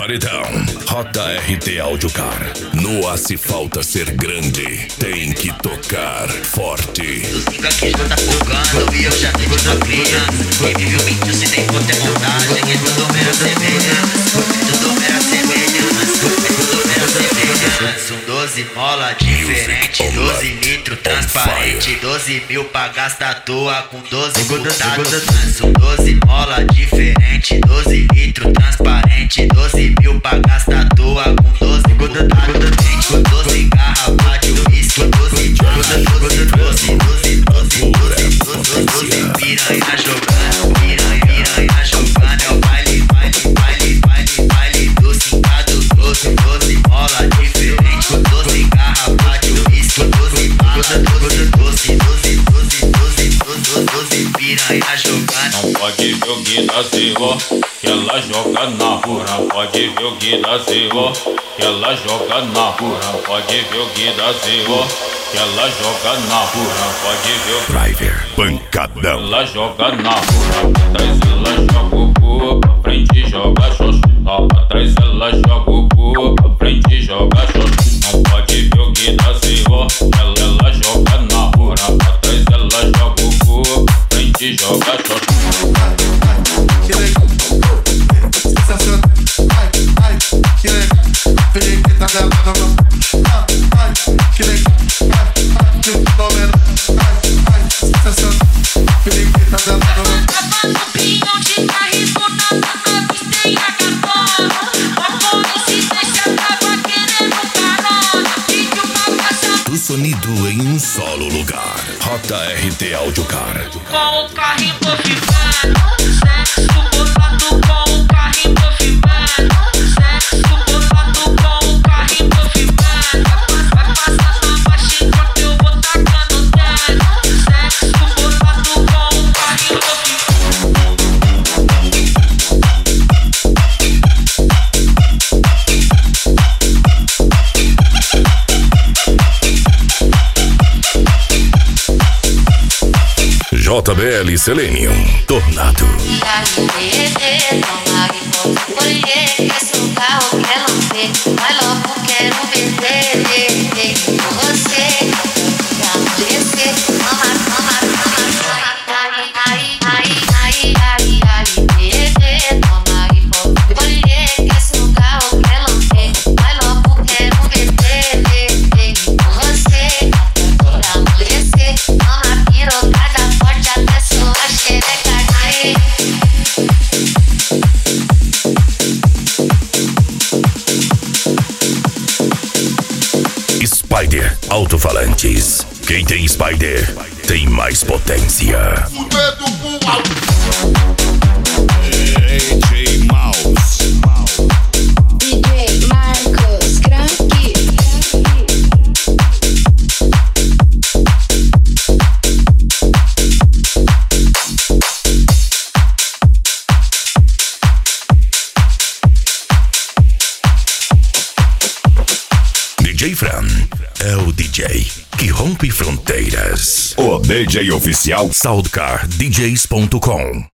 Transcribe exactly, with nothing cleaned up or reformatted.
paredão. Rota R T Audiocar. No A Se Falta Ser Grande, tem que tocar forte. Fica aqui, tá focando e eu já fico na criança. Quem vive o vídeo se tem conta é montagem. É tudo mera semelhança. É tudo mera semelhança. É tudo mera semelhança. São doze mola diferente, doze litros transparente, doze mil pra gastar à toa com doze contados. São doze mola diferente, doze litros transparente, doze mil pra gastar à toa com doze contados. doze garrafas de uísque, doze doze, doze, doze, doze, doze, doze, doze piranha jogando, piranha, piranha jogando. É o baile, baile, baile, baile, baile do cingado. doze, doze mola diferente, doze garrafas de uísque, doze bala, doze, doze, doze, doze, doze, doze, doze piranha jogando. Não pode ver o Gui da Silva, que ela joga na rua. Não pode ver o Gui da Silva, que ela joga na rua. Não pode ver o Gui da Silva, que ela joga na rua. Não pode ver o Driver, pancadão. Ela joga na rua, atrás ela joga o cu, pra frente joga xoxo. Lá pra trás ela joga o cu, pra frente joga xoxo. Não pode ver o Gui da Silva, ela, ela joga na rua. Pra trás ela joga o cu, pra frente joga xoxo. Que legal, sensacional. Ai, ai, que legal. Periquita dela na mão. Ai, ai, que legal. Ai, ai, que fenômeno. Ai, ai, sensacional. Periquita dela na mão. Tava no pinhão de carribona, na pista e acabou. A coincidência tava querendo carona. Pediu uma caixa Do sonido em um solo lugar. Rota R T Audiocar. com o carrinho movimento. Sexo bolado com o carrinho movimento. Sexo bolado com o carrinho movimento. Vai passar na baixa enquanto eu vou tacando dentro. Sexo bolado com o carrinho movimento. J B L Selenium, Tornado. Mas logo quero vender com você pra amolecer. Mama, mama, mama, ai, ai, ai, ai, ai, ai, bebê, toma e pode colher que esse lugar eu quero lamber. Mas logo quero vender com você pra amolecer. Mama, pirocada forte até sua xereca cair. Spider Alto-Falantes. Quem tem Spider tem mais potência. D J Mouse. D J Marcos Cranky. D J Fran é o D J que rompe fronteiras. O D J oficial Soundcar D Js ponto com